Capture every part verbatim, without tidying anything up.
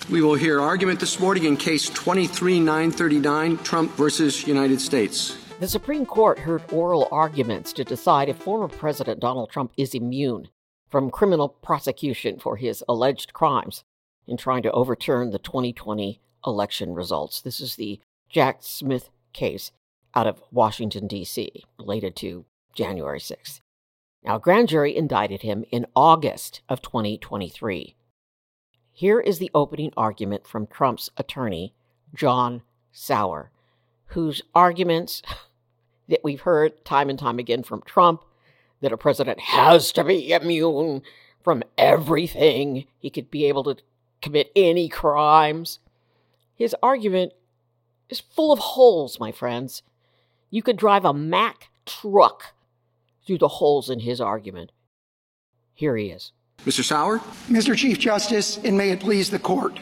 We will hear argument this morning in Case twenty-three nine thirty-nine, Trump versus United States. The Supreme Court heard oral arguments to decide if former President Donald Trump is immune from criminal prosecution for his alleged crimes in trying to overturn the twenty twenty election results. This is the Jack Smith case out of Washington, D C, related to January sixth. Now, a grand jury indicted him in August of twenty twenty-three. Here is the opening argument from Trump's attorney, John Sauer, whose arguments that we've heard time and time again from Trump, that a president has to be immune from everything. He could be able to commit any crimes. His argument is full of holes, my friends. You could drive a Mack truck through the holes in his argument. Here he is. Mister Sauer? Mister Chief Justice, and may it please the court.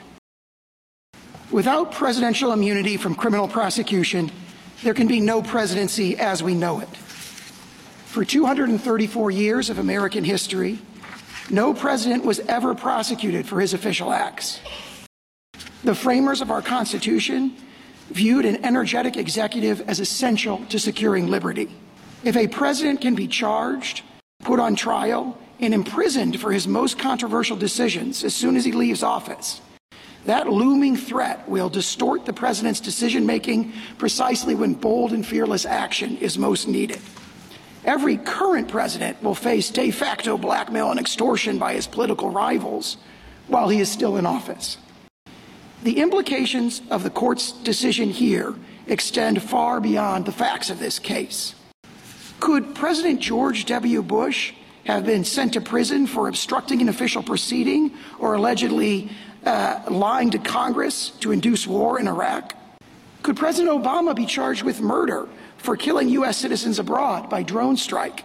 Without presidential immunity from criminal prosecution, there can be no presidency as we know it. For two hundred thirty-four years of American history, no president was ever prosecuted for his official acts. The framers of our Constitution viewed an energetic executive as essential to securing liberty. If a president can be charged, put on trial, and imprisoned for his most controversial decisions as soon as he leaves office, that looming threat will distort the president's decision-making precisely when bold and fearless action is most needed. Every current president will face de facto blackmail and extortion by his political rivals while he is still in office. The implications of the court's decision here extend far beyond the facts of this case. Could President George W. Bush have been sent to prison for obstructing an official proceeding or allegedly uh, lying to Congress to induce war in Iraq? Could President Obama be charged with murder for killing U S citizens abroad by drone strike?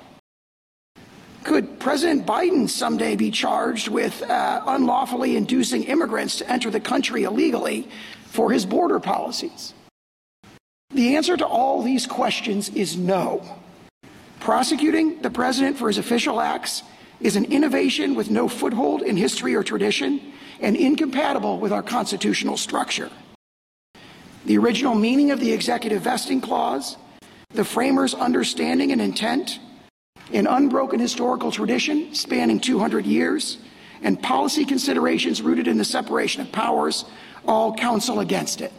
Could President Biden someday be charged with uh, unlawfully inducing immigrants to enter the country illegally for his border policies? The answer to all these questions is no. Prosecuting the president for his official acts is an innovation with no foothold in history or tradition and incompatible with our constitutional structure. The original meaning of the executive vesting clause, the framers' understanding and intent, an unbroken historical tradition spanning two hundred years, and policy considerations rooted in the separation of powers all counsel against it.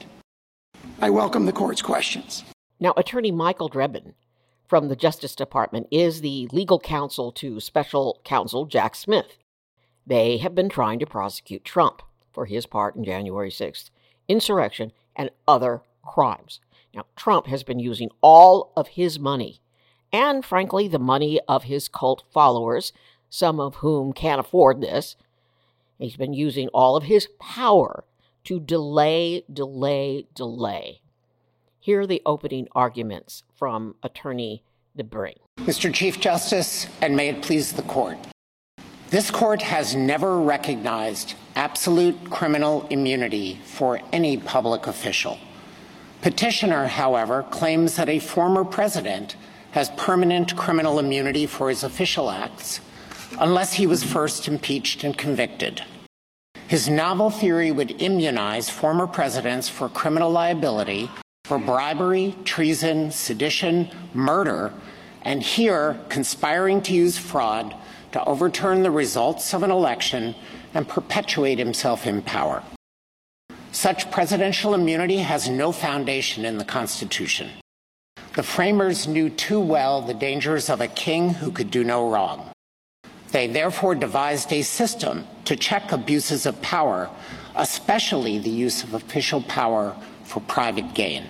I welcome the court's questions. Now, Attorney Michael Dreeben from the Justice Department is the legal counsel to Special Counsel Jack Smith. They have been trying to prosecute Trump for his part in January sixth, insurrection, and other crimes. Now, Trump has been using all of his money, and frankly, the money of his cult followers, some of whom can't afford this. He's been using all of his power to delay, delay, delay. Here are the opening arguments from Attorney DeBring. Mister Chief Justice, and may it please the court. This court has never recognized absolute criminal immunity for any public official. Petitioner, however, claims that a former president has permanent criminal immunity for his official acts unless he was first impeached and convicted. His novel theory would immunize former presidents for criminal liability for bribery, treason, sedition, murder, and here conspiring to use fraud to overturn the results of an election and perpetuate himself in power. Such presidential immunity has no foundation in the Constitution. The framers knew too well the dangers of a king who could do no wrong. They therefore devised a system to check abuses of power, especially the use of official power for private gain.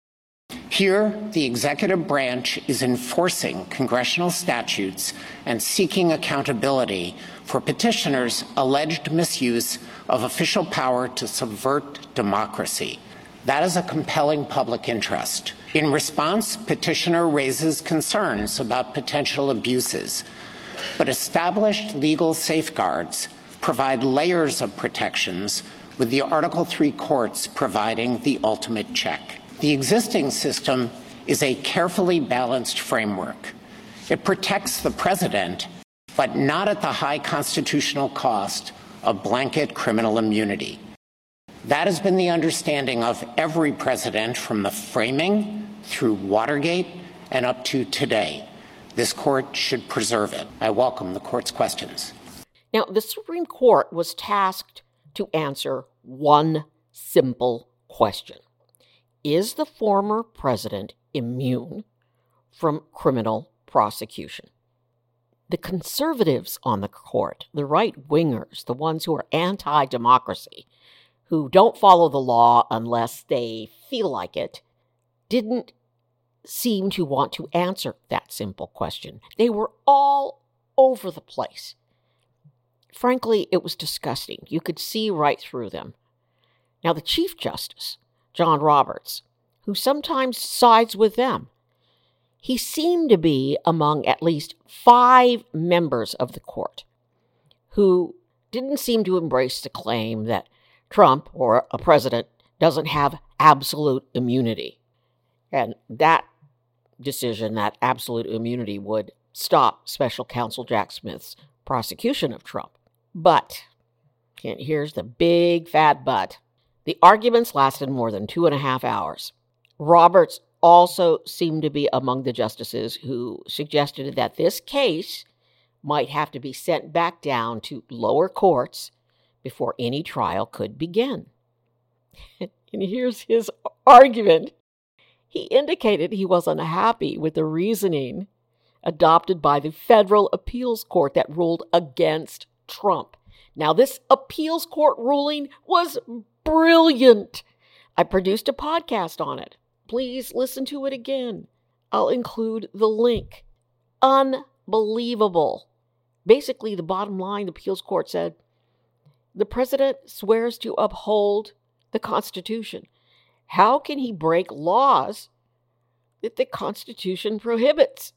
Here, the executive branch is enforcing congressional statutes and seeking accountability for petitioners' alleged misuse of official power to subvert democracy. That is a compelling public interest. In response, petitioner raises concerns about potential abuses, but established legal safeguards provide layers of protections, with the Article three courts providing the ultimate check. The existing system is a carefully balanced framework. It protects the president, but not at the high constitutional cost of blanket criminal immunity. That has been the understanding of every president from the framing through Watergate and up to today. This court should preserve it. I welcome the court's questions. Now, the Supreme Court was tasked to answer one simple question. Is the former president immune from criminal prosecution? The conservatives on the court, the right-wingers, the ones who are anti-democracy, who don't follow the law unless they feel like it, didn't seem to want to answer that simple question. They were all over the place. Frankly, it was disgusting. You could see right through them. Now, the Chief Justice, John Roberts, who sometimes sides with them, he seemed to be among at least five members of the court who didn't seem to embrace the claim that Trump, or a president, doesn't have absolute immunity. And that decision, that absolute immunity, would stop Special Counsel Jack Smith's prosecution of Trump. But, and here's the big fat but, the arguments lasted more than two and a half hours. Roberts also seemed to be among the justices who suggested that this case might have to be sent back down to lower courts before any trial could begin. And here's his argument. He indicated he was unhappy with the reasoning adopted by the federal appeals court that ruled against Trump. Now, this appeals court ruling was brilliant. I produced a podcast on it. Please listen to it again. I'll include the link. Unbelievable. Basically, the bottom line, the appeals court said, the president swears to uphold the Constitution. How can he break laws that the Constitution prohibits?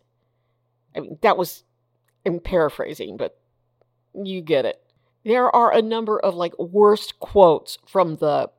I mean, that was, I'm paraphrasing, but you get it. There are a number of like worst quotes from the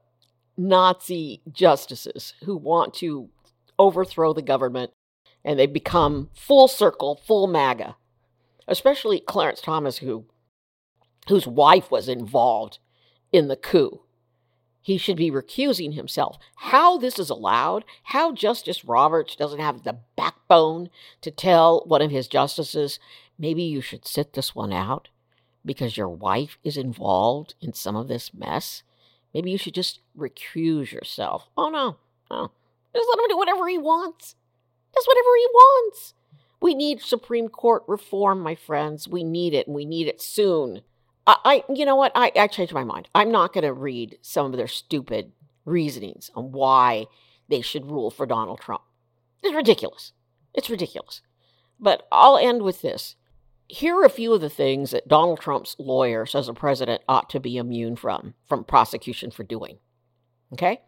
Nazi justices who want to overthrow the government, and they become full circle, full MAGA. Especially Clarence Thomas, who whose wife was involved in the coup. He should be recusing himself. How this is allowed, how Justice Roberts doesn't have the backbone to tell one of his justices, maybe you should sit this one out because your wife is involved in some of this mess. Maybe you should just recuse yourself. Oh, no, no. Just let him do whatever he wants. Just whatever he wants. We need Supreme Court reform, my friends. We need it, and we need it soon. I, I you know what? I, I changed my mind. I'm not going to read some of their stupid reasonings on why they should rule for Donald Trump. It's ridiculous. It's ridiculous. But I'll end with this. Here are a few of the things that Donald Trump's lawyer says a president ought to be immune from, from prosecution for doing. Okay?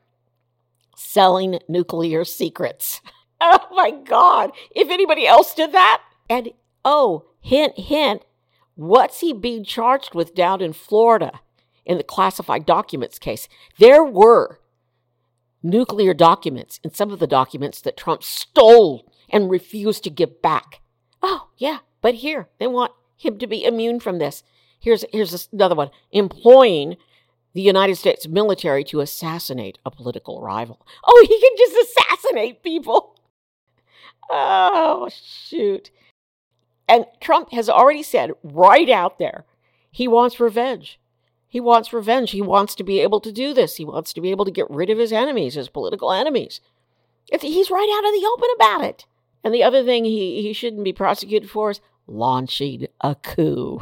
Selling nuclear secrets. Oh my God. If anybody else did that. And, oh, hint, hint, what's he being charged with down in Florida in the classified documents case? There were nuclear documents in some of the documents that Trump stole and refused to give back. Oh, yeah. But here, they want him to be immune from this. Here's, here's another one. Employing the United States military to assassinate a political rival. Oh, he can just assassinate people. Oh, shoot. And Trump has already said right out there, he wants revenge. He wants revenge. He wants to be able to do this. He wants to be able to get rid of his enemies, his political enemies. It's, he's right out in the open about it. And the other thing he, he shouldn't be prosecuted for is launching a coup.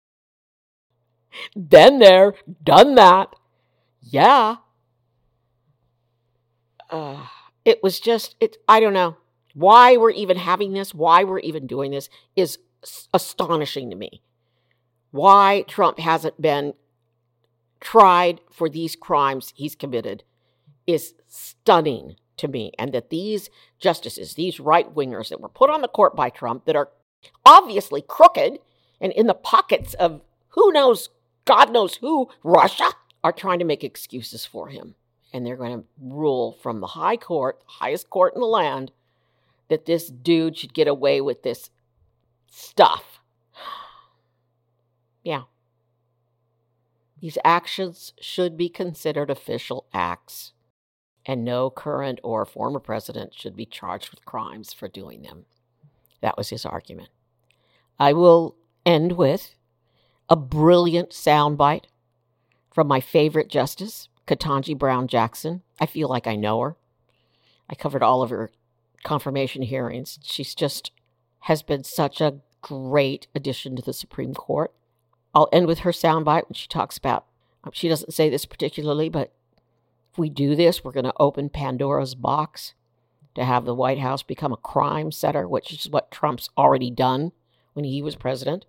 Been there, done that. Yeah. Uh, it was just, it. I don't know. Why we're even having this, why we're even doing this is astonishing to me. Why Trump hasn't been tried for these crimes he's committed is stunning to me. And that these justices, these right-wingers that were put on the court by Trump that are obviously crooked and in the pockets of who knows, God knows who, Russia, are trying to make excuses for him. And they're going to rule from the high court, the highest court in the land, that this dude should get away with this stuff. Yeah. These actions should be considered official acts, and no current or former president should be charged with crimes for doing them. That was his argument. I will end with a brilliant soundbite from my favorite justice, Ketanji Brown Jackson. I feel like I know her. I covered all of her confirmation hearings. She's just has been such a great addition to the Supreme Court. I'll end with her soundbite when she talks about, she doesn't say this particularly, but if we do this, we're going to open Pandora's box to have the White House become a crime center, which is what Trump's already done when he was president.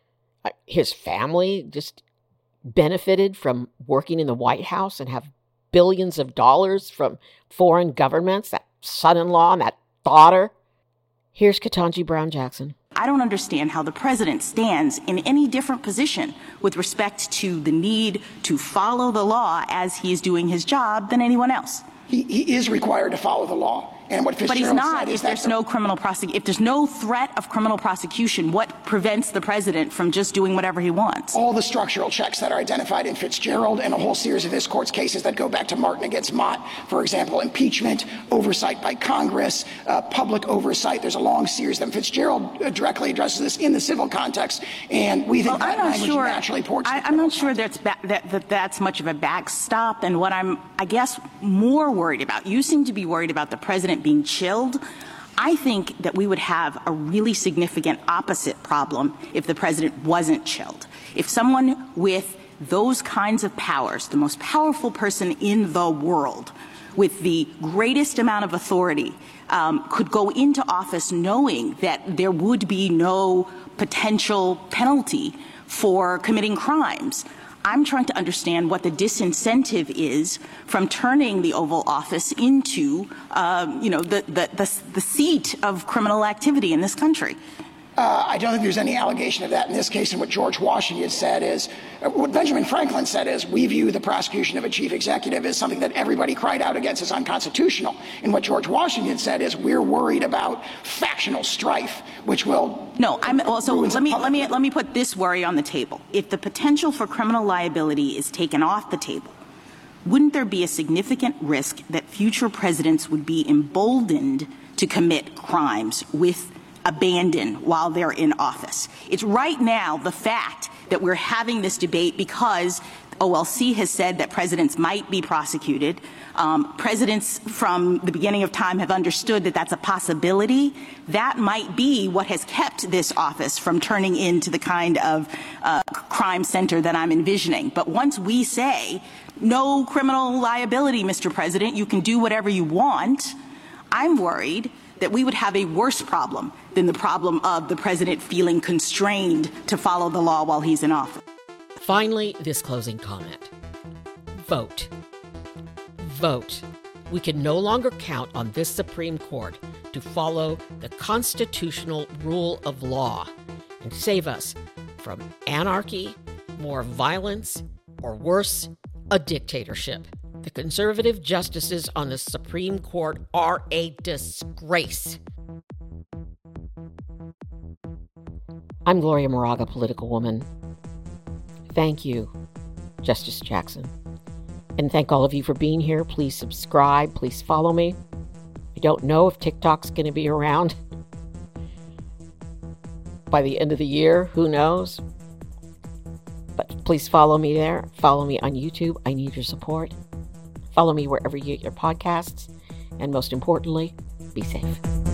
His family just benefited from working in the White House and have billions of dollars from foreign governments, that son-in-law and that daughter. Here's Ketanji Brown Jackson. I don't understand how the president stands in any different position with respect to the need to follow the law as he is doing his job than anyone else. He, he is required to follow the law. And what but he's not if there's the, no criminal prosec- if there's no threat of criminal prosecution. What prevents the president from just doing whatever he wants? All the structural checks that are identified in Fitzgerald and a whole series of this court's cases that go back to Martin against Mott, for example, impeachment, oversight by Congress, uh, public oversight. There's a long series of them. Fitzgerald uh, directly addresses this in the civil context, and we think well, that I'm not language sure, naturally ports. I, I'm not sure that's ba- that, that that's much of a backstop. And what I'm, I guess, more worried about, you seem to be worried about the president being chilled. I think that we would have a really significant opposite problem if the president wasn't chilled. If someone with those kinds of powers, the most powerful person in the world, with the greatest amount of authority, um, could go into office knowing that there would be no potential penalty for committing crimes, I'm trying to understand what the disincentive is from turning the Oval Office into, um, you know, the, the, the, the seat of criminal activity in this country. Uh, I don't think there's any allegation of that in this case. And what George Washington said is, uh, what Benjamin Franklin said is, we view the prosecution of a chief executive as something that everybody cried out against as unconstitutional. And what George Washington said is, we're worried about factional strife, which will. No, I'm also, let me, let me, let me put this worry on the table. If the potential for criminal liability is taken off the table, wouldn't there be a significant risk that future presidents would be emboldened to commit crimes with abandon while they're in office? It's right now the fact that we're having this debate because O L C has said that presidents might be prosecuted. Um, presidents from the beginning of time have understood that that's a possibility. That might be what has kept this office from turning into the kind of uh, crime center that I'm envisioning. But once we say no criminal liability, Mister President, you can do whatever you want, I'm worried that we would have a worse problem than the problem of the president feeling constrained to follow the law while he's in office. Finally, this closing comment. Vote. Vote. We can no longer count on this Supreme Court to follow the constitutional rule of law and save us from anarchy, more violence, or worse, a dictatorship. The conservative justices on the Supreme Court are a disgrace. I'm Gloria Moraga, political woman. Thank you, Justice Jackson. And thank all of you for being here. Please subscribe. Please follow me. I don't know if TikTok's going to be around by the end of the year. Who knows? But please follow me there. Follow me on YouTube. I need your support. Follow me wherever you get your podcasts. And most importantly, be safe.